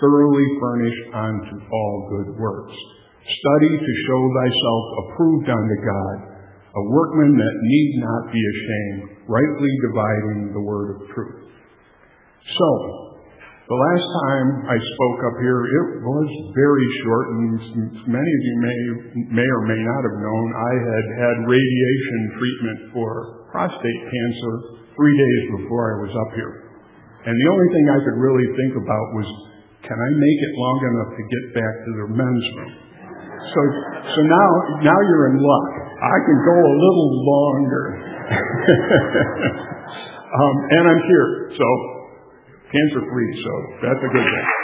thoroughly furnished unto all good works. Study to show thyself approved unto God, a workman that need not be ashamed, rightly dividing the word of truth. So, the last time I spoke up here, it was very short, and many of you may or may not have known I had radiation treatment for prostate cancer 3 days before I was up here. And the only thing I could really think about was, can I make it long enough to get back to the men's room? So now you're in luck. I can go a little longer. And I'm cured, so cancer-free, so that's a good thing.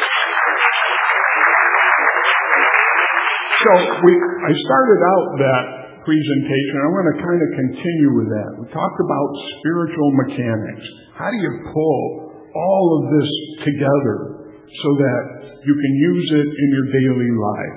So I started out that presentation. I want to kind of continue with that. We talked about spiritual mechanics. How do you pull all of this together so that you can use it in your daily life?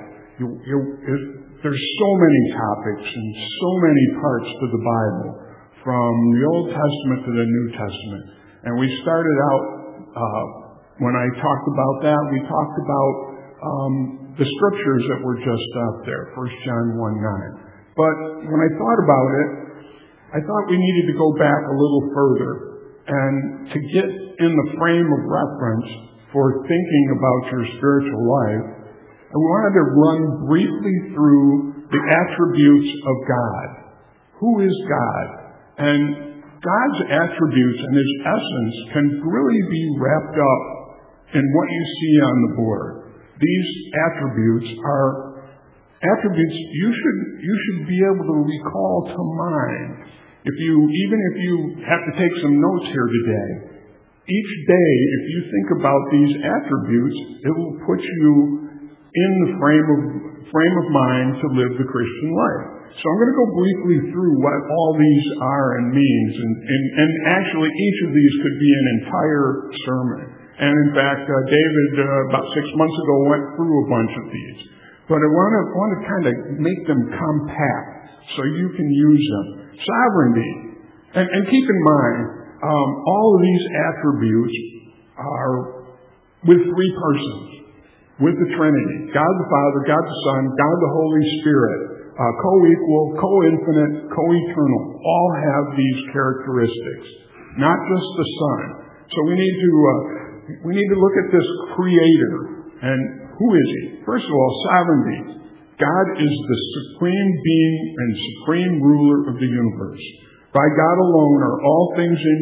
There's so many topics and so many parts to the Bible, from the Old Testament to the New Testament. And we started out, when I talked about that, we talked about the scriptures that were just up there, 1 John 1:9. But when I thought about it, I thought we needed to go back a little further and to get in the frame of reference for thinking about your spiritual life. I wanted to run briefly through the attributes of God. Who is God? And God's attributes and His essence can really be wrapped up in what you see on the board. These attributes are attributes you should be able to recall to mind. Even if you have to take some notes here today, each day, if you think about these attributes, it will put you in the frame of mind to live the Christian life. So I'm going to go briefly through what all these are and means, and actually each of these could be an entire sermon. And in fact, David about 6 months ago went through a bunch of these. But I want to kind of make them compact so you can use them. Sovereignty, and keep in mind, all of these attributes are with three persons, with the Trinity: God the Father, God the Son, God the Holy Spirit. Co-equal, co-infinite, co-eternal, all have these characteristics, not just the Son. So we need to look at this Creator. And who is He? First of all, sovereignty. God is the supreme being and supreme ruler of the universe. By God alone are all things in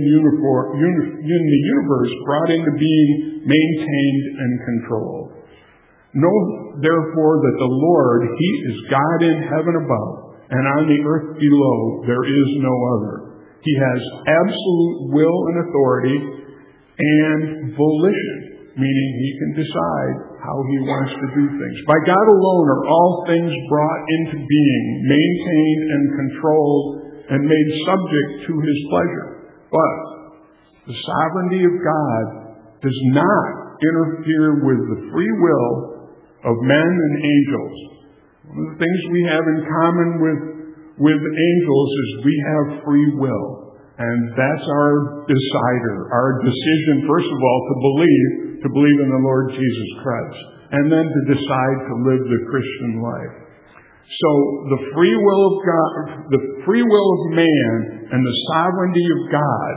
the universe brought into being, maintained, and controlled. Know, therefore, that the Lord, He is God in heaven above, and on the earth below there is no other. He has absolute will and authority and volition, meaning He can decide how He wants to do things. By God alone are all things brought into being, maintained and controlled, and made subject to His pleasure. But the sovereignty of God does not interfere with the free will of men and angels. One of the things we have in common with angels is we have free will. And that's our decider, our decision, first of all, to believe in the Lord Jesus Christ, and then to decide to live the Christian life. So the free will of God, the free will of man and the sovereignty of God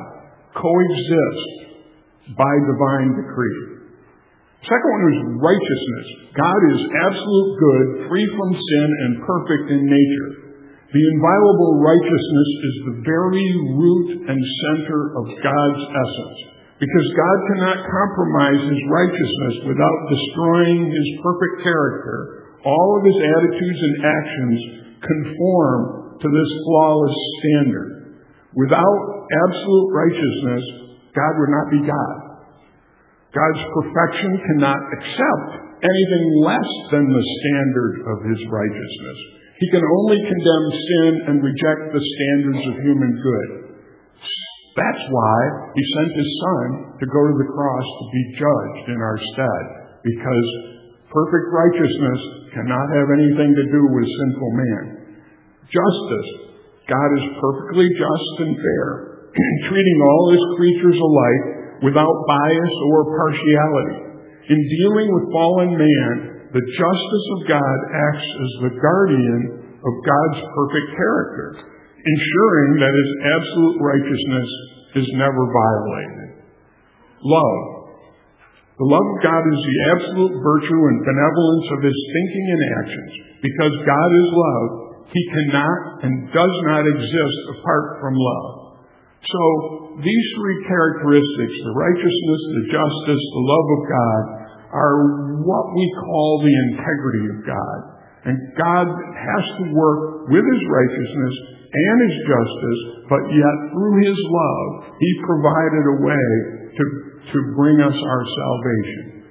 coexist by divine decree. Second one is righteousness. God is absolute good, free from sin, and perfect in nature. The inviolable righteousness is the very root and center of God's essence, because God cannot compromise His righteousness without destroying His perfect character. All of His attitudes and actions conform to this flawless standard. Without absolute righteousness, God would not be God. God's perfection cannot accept anything less than the standard of His righteousness. He can only condemn sin and reject the standards of human good. That's why He sent His Son to go to the cross to be judged in our stead, because perfect righteousness cannot have anything to do with sinful man. Justice. God is perfectly just and fair, treating all His creatures alike without bias or partiality. In dealing with fallen man, the justice of God acts as the guardian of God's perfect character, ensuring that his absolute righteousness is never violated. Love. The love of God is the absolute virtue and benevolence of his thinking and actions. Because God is love, he cannot and does not exist apart from love. So these three characteristics, the righteousness, the justice, the love of God, are what we call the integrity of God. And God has to work with his righteousness and his justice, but yet through his love, he provided a way to bring us our salvation.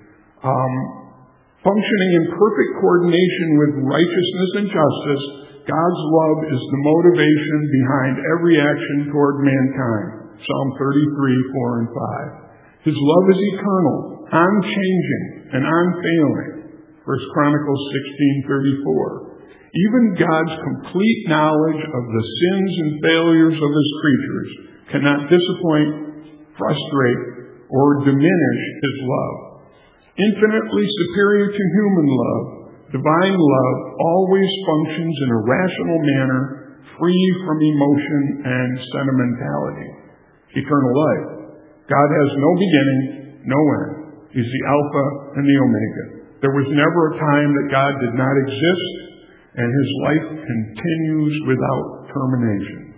Functioning in perfect coordination with righteousness and justice, God's love is the motivation behind every action toward mankind. Psalm 33, 4 and 5. His love is eternal, unchanging, and unfailing. 1 Chronicles 16:34. Even God's complete knowledge of the sins and failures of his creatures cannot disappoint, frustrate, or diminish his love. Infinitely superior to human love, divine love always functions in a rational manner, free from emotion and sentimentality. Eternal life. God has no beginning, no end. He's the Alpha and the Omega. There was never a time that God did not exist, and his life continues without termination.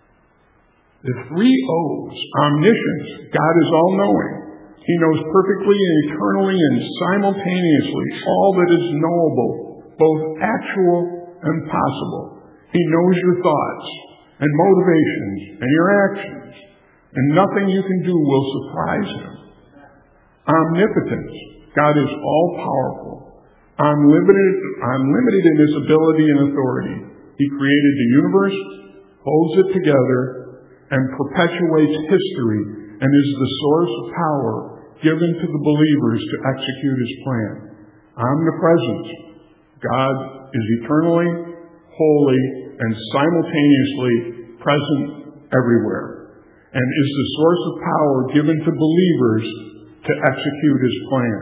The three O's, omniscience. God is all-knowing. He knows perfectly and eternally and simultaneously all that is knowable, both actual and possible. He knows your thoughts and motivations and your actions, and nothing you can do will surprise him. Omnipotence. God is all-powerful, unlimited in his ability and authority. He created the universe, holds it together, and perpetuates history, and is the source of power given to the believers to execute his plan. Omnipresence. God is eternally, holy, and simultaneously present everywhere, and is the source of power given to believers to execute his plan.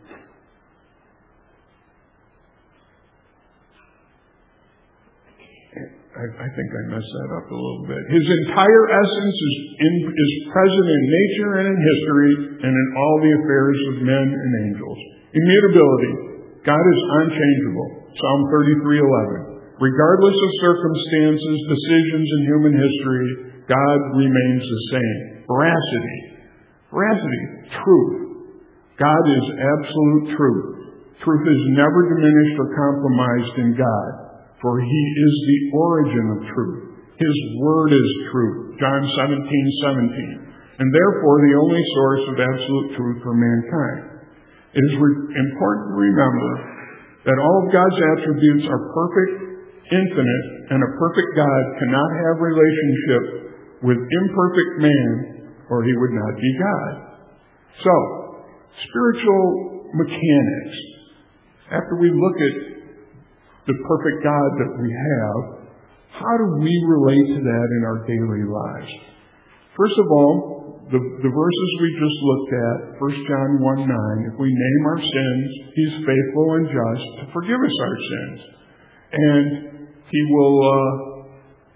I think I messed that up a little bit. His entire essence is present in nature and in history and in all the affairs of men and angels. Immutability. God is unchangeable. Psalm 33:11. Regardless of circumstances, decisions, and human history, God remains the same. Veracity. Truth. God is absolute truth. Truth is never diminished or compromised in God, for he is the origin of truth. His word is truth. John 17:17. And therefore the only source of absolute truth for mankind. It is important to remember that all of God's attributes are perfect, infinite, and a perfect God cannot have relationship with imperfect man, or he would not be God. So, spiritual mechanics. After we look at the perfect God that we have, how do we relate to that in our daily lives? First of all, the verses we just looked at, 1 John 1:9, if we name our sins, he's faithful and just to forgive us our sins. And he will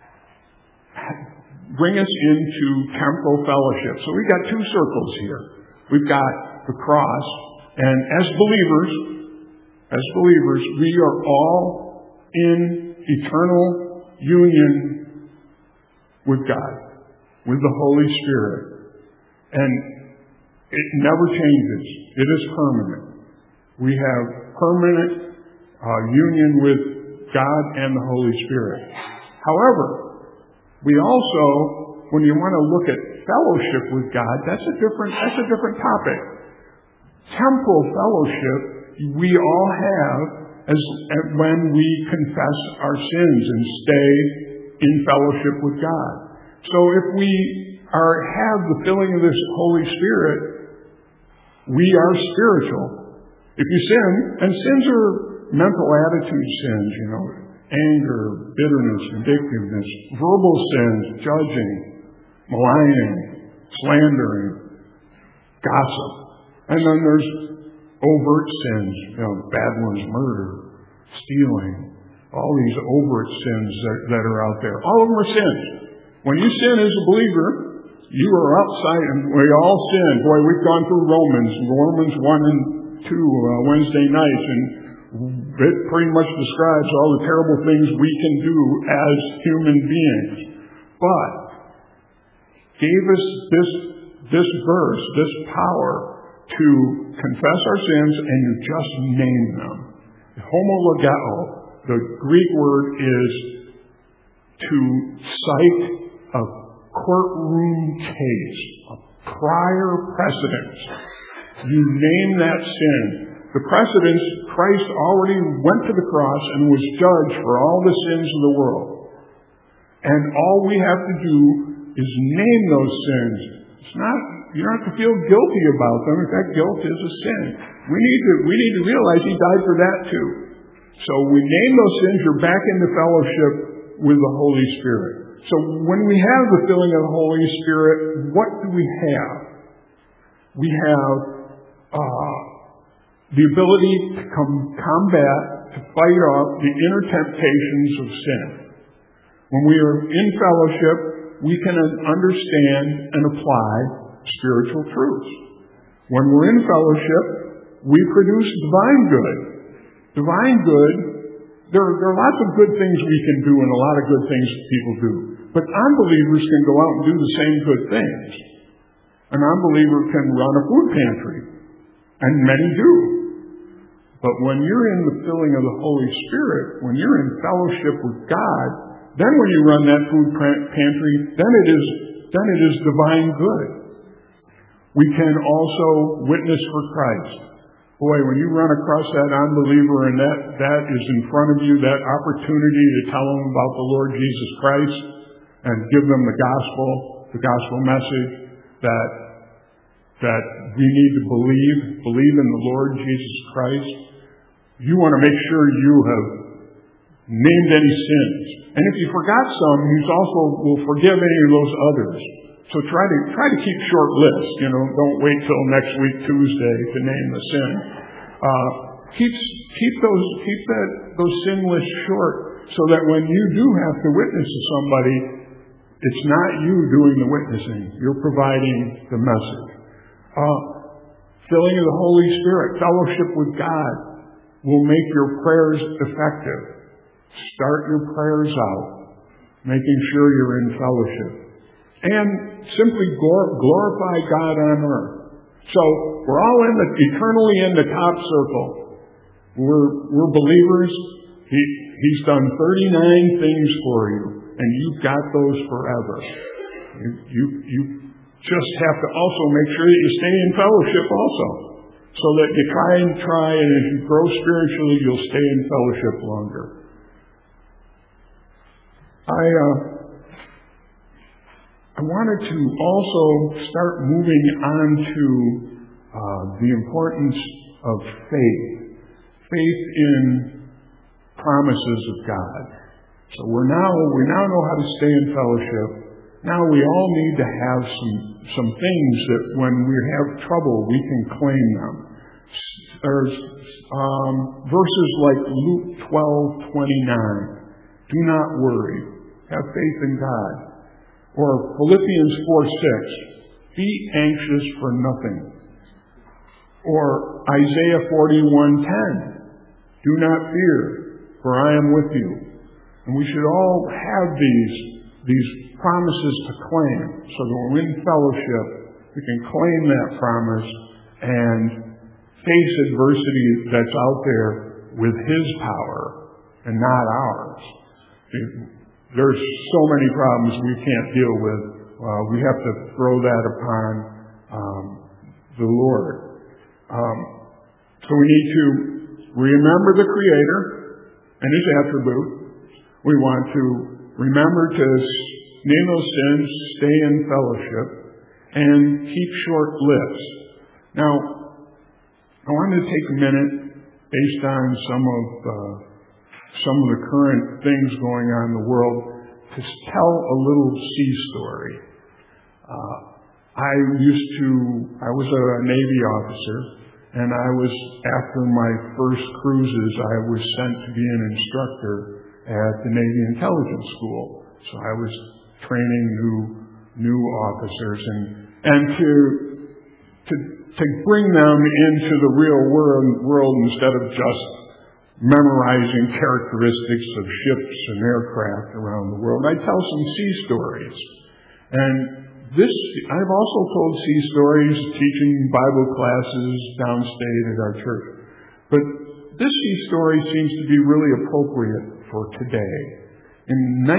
bring us into temporal fellowship. So we've got two circles here. We've got the cross, and as believers, we are all in eternal union with God, with the Holy Spirit. And it never changes. It is permanent. We have permanent union with God and the Holy Spirit. However, we also, when you want to look at fellowship with God, that's a different topic. Temporal fellowship we all have when we confess our sins and stay in fellowship with God. So if we have the filling of this Holy Spirit, we are spiritual. If you sin, and sins are mental attitude sins, anger, bitterness, vindictiveness, verbal sins, judging, maligning, slandering, gossip. And then there's overt sins, bad ones, murder, stealing, all these overt sins that are out there. All of them are sins. When you sin as a believer, you are outside, and we all sin. Boy, we've gone through Romans 1 and 2 Wednesday nights, and it pretty much describes all the terrible things we can do as human beings. But gave us this verse, this power to confess our sins, and you just name them. Homologeo, the Greek word is to cite a courtroom case, a prior precedent. You name that sin. The precedence, Christ already went to the cross and was judged for all the sins of the world. And all we have to do is name those sins. You don't have to feel guilty about them. In fact, guilt is a sin. We need to realize He died for that too. So we name those sins, you're back into fellowship with the Holy Spirit. So when we have the filling of the Holy Spirit, what do we have? We have the ability to combat, to fight off the inner temptations of sin. When we are in fellowship, we can understand and apply spiritual truths. When we're in fellowship, we produce divine good. Divine good, there are lots of good things we can do and a lot of good things people do. But unbelievers can go out and do the same good things. An unbeliever can run a food pantry, and many do. But when you're in the filling of the Holy Spirit, when you're in fellowship with God, then when you run that food pantry, then it is divine good. We can also witness for Christ. Boy, when you run across that unbeliever and that is in front of you, that opportunity to tell them about the Lord Jesus Christ and give them the gospel message that we need to believe in the Lord Jesus Christ, you want to make sure you have named any sins. And if you forgot some, He also will forgive any of those others. So try to keep short lists. Don't wait till next week Tuesday to name the sin. Keep those sin lists short, so that when you do have to witness to somebody, it's not you doing the witnessing. You're providing the message. Filling of the Holy Spirit, fellowship with God, will make your prayers effective. Start your prayers out, making sure you're in fellowship. And simply glorify God on earth. So we're all eternally in the top circle. We're believers. He's done 39 things for you, and you've got those forever. You just have to also make sure that you stay in fellowship also, so that you try, and as you grow spiritually, you'll stay in fellowship longer. I wanted to also start moving on to the importance of faith in promises of God. So we now know how to stay in fellowship. Now we all need to have some things that when we have trouble, we can claim them. There's verses like Luke 12:29. Do not worry. Have faith in God. Or Philippians 4:6. Be anxious for nothing. Or Isaiah 41:10. Do not fear, for I am with you. And we should all have these promises to claim, so that when we're in fellowship, we can claim that promise and face adversity that's out there with His power and not ours. There's so many problems we can't deal with. We have to throw that upon the Lord. So we need to remember the Creator and His attribute. We want to remember to name those sins, stay in fellowship, and keep short lists. Now, I wanted to take a minute, based on some of the current things going on in the world, to tell a little sea story. I was a Navy officer, And after my first cruises, I was sent to be an instructor at the Navy Intelligence School. So I was training new officers and to bring them into the real world instead of just memorizing characteristics of ships and aircraft around the world. I tell some sea stories. And I've also told sea stories teaching Bible classes downstate at our church. But this sea story seems to be really appropriate for today. In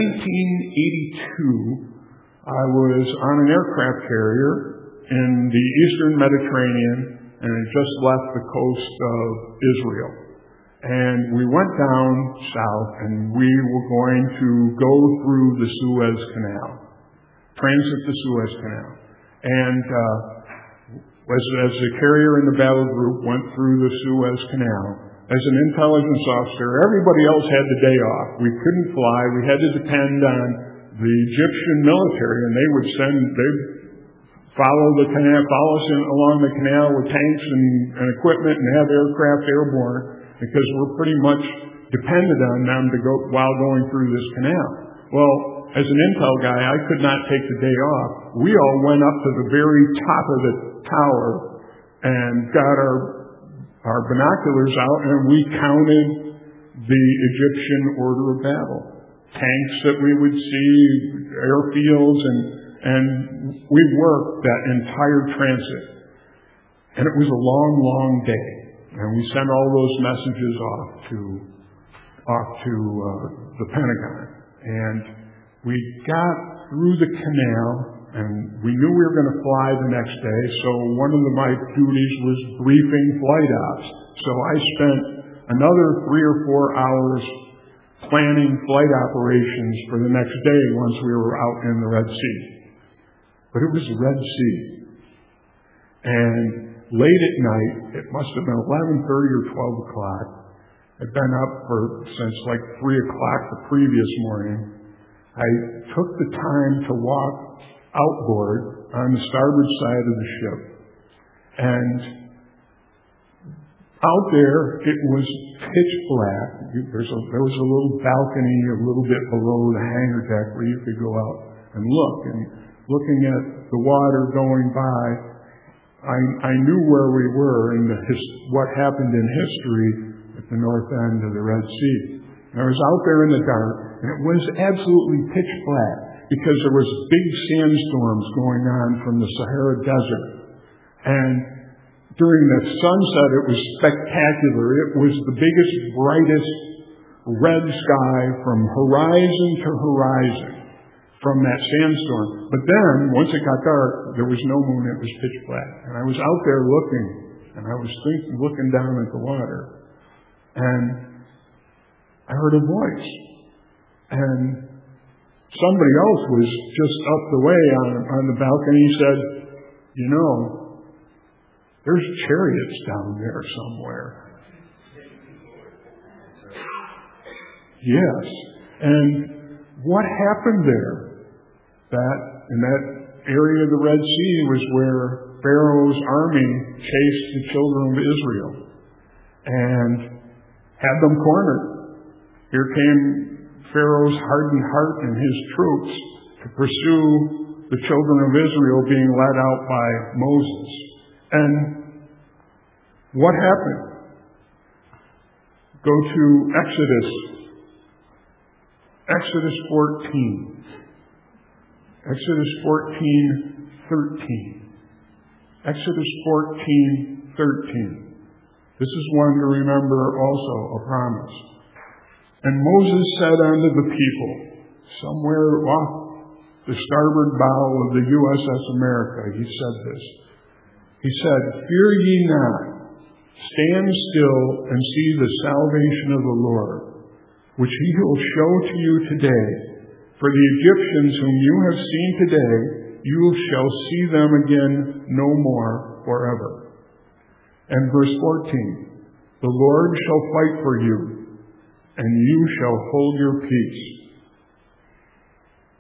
1982, I was on an aircraft carrier in the Eastern Mediterranean and had just left the coast of Israel. And we went down south and we were going to go through the Suez Canal, transit the Suez Canal. And as the carrier in the battle group went through the Suez Canal, as an intelligence officer, everybody else had the day off. We couldn't fly. We had to depend on the Egyptian military, and they'd follow the canal, follow us along the canal with tanks and equipment and have aircraft airborne, because we're pretty much dependent on them to go while going through this canal. Well, as an intel guy, I could not take the day off. We all went up to the very top of the tower and got our binoculars out, and we counted the Egyptian order of battle. Tanks that we would see, airfields, and we worked that entire transit. And it was a long, long day. And we sent all those messages off to the Pentagon. And we got through the canal, and we knew we were going to fly the next day, so one of my duties was briefing flight ops. So I spent another 3 or 4 hours planning flight operations for the next day once we were out in the Red Sea. But it was the Red Sea. And late at night, it must have been 11:30 or 12 o'clock. I'd been up since like 3 o'clock the previous morning. I took the time to walk outboard on the starboard side of the ship. And out there, it was pitch black. There was a little balcony a little bit below the hangar deck where you could go out and look. And looking at the water going by, I knew where we were and what happened in history at the north end of the Red Sea. And I was out there in the dark, and it was absolutely pitch black because there was big sandstorms going on from the Sahara Desert. And during the sunset, it was spectacular. It was the biggest, brightest red sky from horizon to horizon from that sandstorm. But then, once it got dark, there was no moon. It was pitch black. And I was out there looking, and I was looking down at the water. And I heard a voice. And somebody else was just up the way on the balcony. He said, "You know, there's chariots down there somewhere." Yes. And what happened there? In that area of the Red Sea was where Pharaoh's army chased the children of Israel and had them cornered. Here came Pharaoh's hardened heart and his troops to pursue the children of Israel being led out by Moses. And what happened? Go to Exodus 14. Exodus 14:13. Exodus 14:13. This is one to remember also, a promise. "And Moses said unto the people," somewhere off the starboard bow of the USS America, he said this. He said, "Fear ye not, stand still and see the salvation of the Lord, which he will show to you today. For the Egyptians whom you have seen today, you shall see them again no more forever." And verse 14, "The Lord shall fight for you, and you shall hold your peace."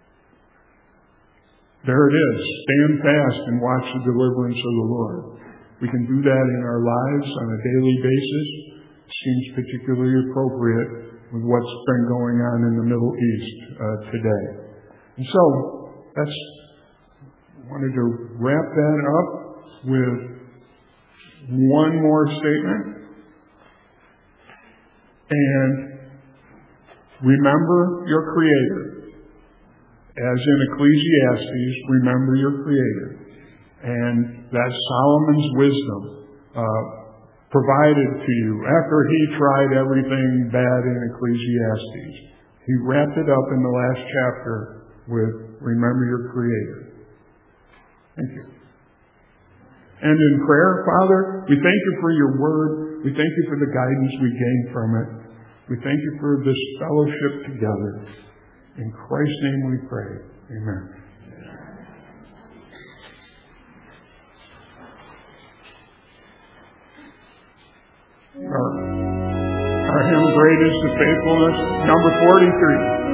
There it is. Stand fast and watch the deliverance of the Lord. we can do that in our lives on a daily basis. It seems particularly appropriate with what's been going on in the Middle East today. And so, wanted to wrap that up with one more statement. And remember your Creator. As in Ecclesiastes, remember your Creator. And that Solomon's wisdom provided to you after he tried everything bad in Ecclesiastes. He wrapped it up in the last chapter with remember your Creator. Thank you. And in prayer, Father, we thank you for your word. We thank you for the guidance we gain from it. We thank you for this fellowship together. In Christ's name we pray. Amen. Our hymn, Great is the Faithfulness, number 43.